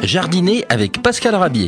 Jardiner avec Pascal Rabier.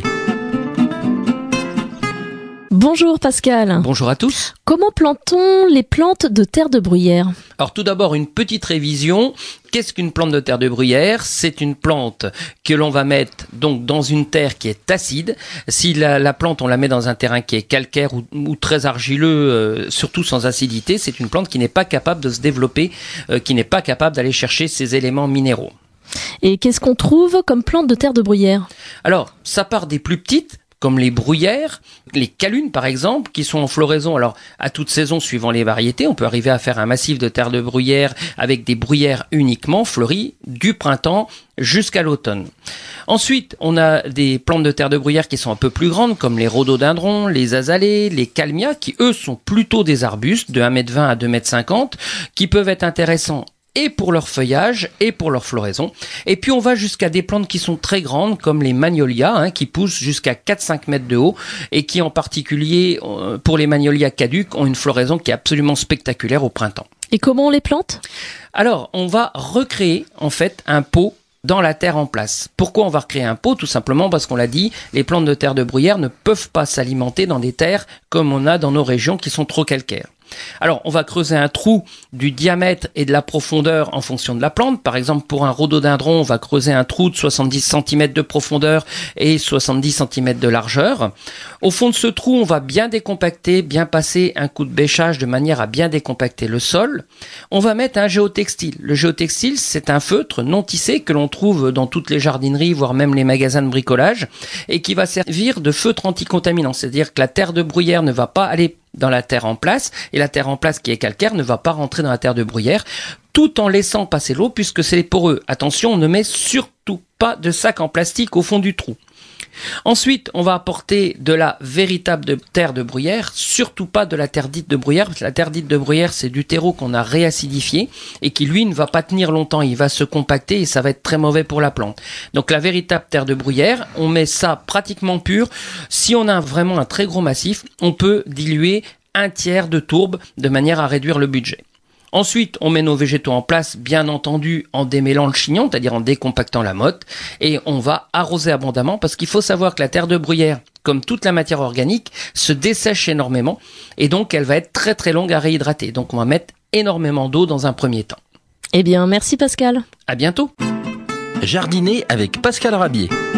Bonjour Pascal. Bonjour à tous. Comment plante-t-on les plantes de terre de bruyère ? Alors tout d'abord, une petite révision. Qu'est-ce qu'une plante de terre de bruyère ? C'est une plante que l'on va mettre donc dans une terre qui est acide. Si la plante, on la met dans un terrain qui est calcaire ou très argileux, surtout sans acidité, c'est une plante qui n'est pas capable de se développer, qui n'est pas capable d'aller chercher ces éléments minéraux. Et qu'est-ce qu'on trouve comme plante de terre de bruyère ? Alors, ça part des plus petites, comme les bruyères, les calunes par exemple, qui sont en floraison. Alors, à toute saison, suivant les variétés, on peut arriver à faire un massif de terre de bruyère avec des bruyères uniquement fleuries du printemps jusqu'à l'automne. Ensuite, on a des plantes de terre de bruyère qui sont un peu plus grandes, comme les rhododendrons, les azalées, les kalmias, qui eux sont plutôt des arbustes de 1,20 m à 2,50 m, qui peuvent être intéressants et pour leur feuillage et pour leur floraison. Et puis on va jusqu'à des plantes qui sont très grandes comme les magnolias, qui poussent jusqu'à 4-5 mètres de haut et qui en particulier pour les magnolias caduques ont une floraison qui est absolument spectaculaire au printemps. Et comment on les plante ? Alors on va recréer en fait un pot dans la terre en place. Pourquoi on va recréer un pot ? Tout simplement parce qu'on l'a dit, les plantes de terre de bruyère ne peuvent pas s'alimenter dans des terres comme on a dans nos régions qui sont trop calcaires. Alors, on va creuser un trou du diamètre et de la profondeur en fonction de la plante. Par exemple, pour un rhododendron, on va creuser un trou de 70 cm de profondeur et 70 cm de largeur. Au fond de ce trou, on va bien décompacter, bien passer un coup de bêchage de manière à bien décompacter le sol. On va mettre un géotextile. Le géotextile, c'est un feutre non tissé que l'on trouve dans toutes les jardineries, voire même les magasins de bricolage, et qui va servir de feutre anticontaminant. C'est-à-dire que la terre de bruyère ne va pas aller dans la terre en place, et la terre en place qui est calcaire ne va pas rentrer dans la terre de bruyère, tout en laissant passer l'eau puisque c'est poreux. Attention, on ne met surtout pas de sac en plastique au fond du trou. Ensuite, on va apporter de la véritable terre de bruyère, surtout pas de la terre dite de bruyère, parce que la terre dite de bruyère, c'est du terreau qu'on a réacidifié et qui, lui, ne va pas tenir longtemps, il va se compacter et ça va être très mauvais pour la plante. Donc la véritable terre de bruyère, on met ça pratiquement pur. Si on a vraiment un très gros massif, on peut diluer 1/3 de tourbe de manière à réduire le budget. Ensuite, on met nos végétaux en place, bien entendu, en démêlant le chignon, c'est-à-dire en décompactant la motte, et on va arroser abondamment, parce qu'il faut savoir que la terre de bruyère, comme toute la matière organique, se dessèche énormément, et donc elle va être très très longue à réhydrater. Donc on va mettre énormément d'eau dans un premier temps. Eh bien, merci Pascal. À bientôt. Jardiner avec Pascal Rabier.